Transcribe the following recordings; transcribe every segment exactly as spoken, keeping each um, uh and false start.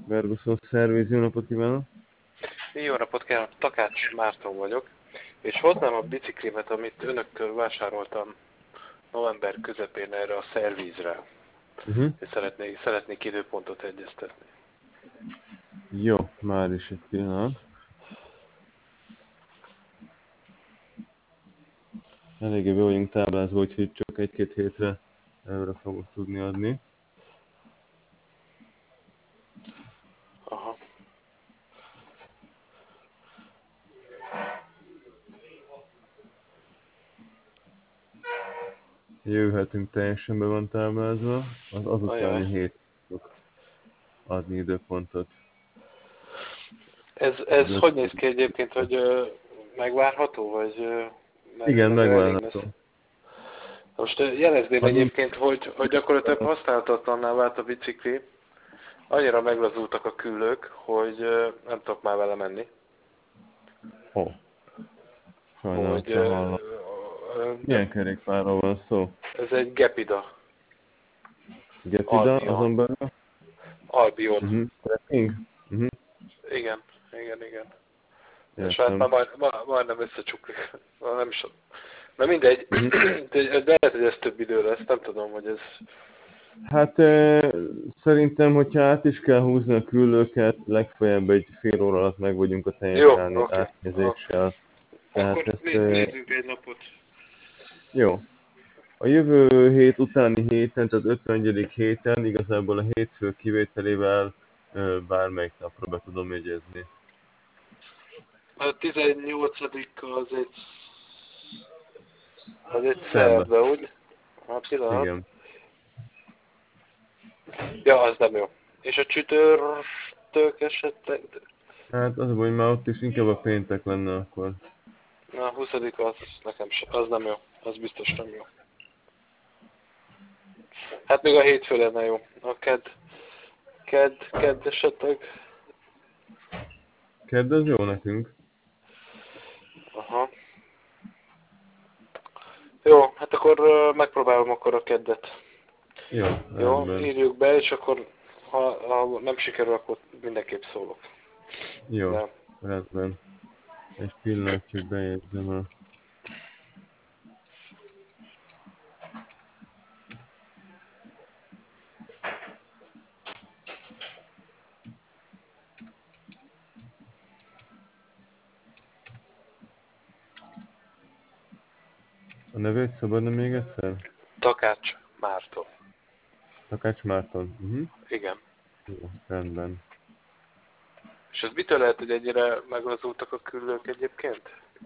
Verguson Szerviz, jó napot kívánok! Jó napot kívánok, Takács Márton vagyok, és hoznám a biciklimet, amit önöktől vásároltam november közepén erre a szervízre. Uh-huh. És szeretnék, szeretnék időpontot egyeztetni. Jó, már is egy pillanat. Eléggé be vagyunk táblázva, úgyhogy csak egy-két hétre előre fogok tudni adni. Aha. Jövő hetünk teljesen be van táblázva, az azutáni Ajaj. hét fog adni időpontot. Ez, ez hogy néz ki egyébként, hogy ö, megvárható, vagy ö, meg, Igen, meg elég megvárható. lesz? Most ö, jelezném Ha nincs- egyébként, hogy, hogy gyakorlatilag használhatatlanná vált a bicikli. Annyira meglazultak a küllők, hogy ö, nem tudok már vele menni. Ó, sajnálom, Hogy kell ö, hallom. ö, Milyen kerékpárról van szó? ez egy Gepida. Gepida, Albion. azon belül? Albion. Uh-huh. Trekking? Uh-huh. Igen, igen, igen. És hát Értem. már majd, majd, majdnem összecsuklik. Már nem is... Na mindegy, Uh-huh. de de lehet, hogy ez több idő lesz, nem tudom, hogy ez... Hát e, szerintem, hogyha át is kell húzni a küllőket, legfeljebb egy fél óra alatt meg vagyunk a teljes Jó, átné- oké. átnézéssel. Tehát Akkor ezt, né- e, nézzünk egy napot. jó. A jövő hét utáni héten, tehát ötvenegyedik héten, igazából a hétfő kivételével e, bármelyik napra be tudom jegyezni. A tizennyolcadika az egy... Az egy Szerda. szerda, úgy? Hát pillanat. Igen. Ja, az nem jó. És a csütörtök esetleg... Hát az, hogy már ott is inkább a péntek lenne akkor. Na, a huszadik az nekem se, az nem jó. Az biztos nem jó. Hát még a hétfő lenne jó. A kedd... Kedd, kedd esetleg... Kedd az jó nekünk. Aha. Jó, hát akkor uh, megpróbálom akkor a keddet. Jó, Jó, rendben. írjuk be, és akkor ha, ha nem sikerül, akkor mindenképp szólok. Jó, De. rendben. Egy pillanatjuk bejegyzem a... A nevét szabadna még egyszer? Takács Márton. Takács Márton. Uh-huh. Igen. Jó, rendben. És ez mitől lehet, hogy ennyire meglazultak a küllők egyébként?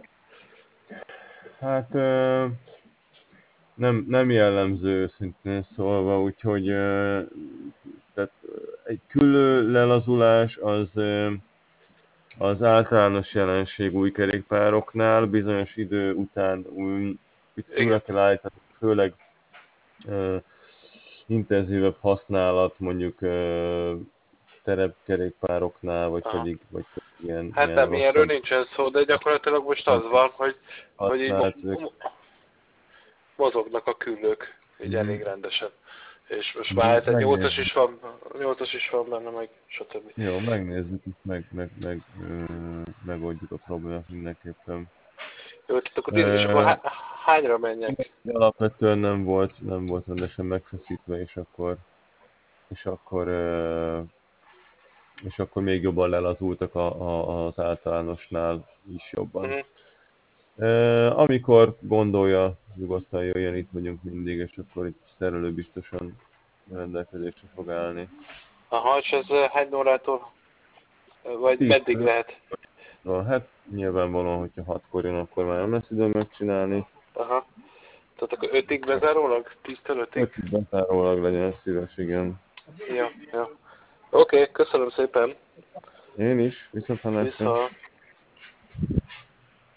Hát ö, nem, nem jellemző őszintén szólva, úgyhogy ö, tehát egy külő lelazulás az, ö, az általános jelenség új kerékpároknál, bizonyos idő után új, újra kell állítani, főleg ö, intenzívebb használat, mondjuk ö, terepkerékpároknál, vagy Aha. pedig, vagy pedig ilyen, Hát ilyen nem, ilyenről rosszabb nincsen szó, de gyakorlatilag most az van, hogy, hogy így mo- használat. mo- mozognak a küllők így Mhm. elég rendesen. És most Mhm. már hát egy nyolcas Megnézzük. is van, nyolcas is van benne, meg stb. Jó, megnézzük, és meg, meg, meg, ö, megoldjuk a problémát mindenképpen. Jó, tehát akkor, és akkor Ö, há- hányra menjek? alapvetően nem volt, nem volt rendesen megfeszítve, és akkor, és akkor, ö, és akkor még jobban lelazultak a, a, az általánosnál is jobban. Uh-huh. Ö, amikor gondolja, nyugodtan jöjjön, itt vagyunk mindig, és akkor itt szerelő biztosan rendelkezésre fog állni. Aha, és ez eh, hány órától, eh, vagy meddig tíztől lehet? öt, hát nyilvánvalóan, hogyha hatkor jön, akkor már nem lesz időm megcsinálni. Aha. Tehát akkor ötig bezárólag? tíztől ötig? ötig bezárólag legyen szíves, igen. Ja, ja. Oké, okay, köszönöm szépen. Én is, viszont hallásra. Vissza.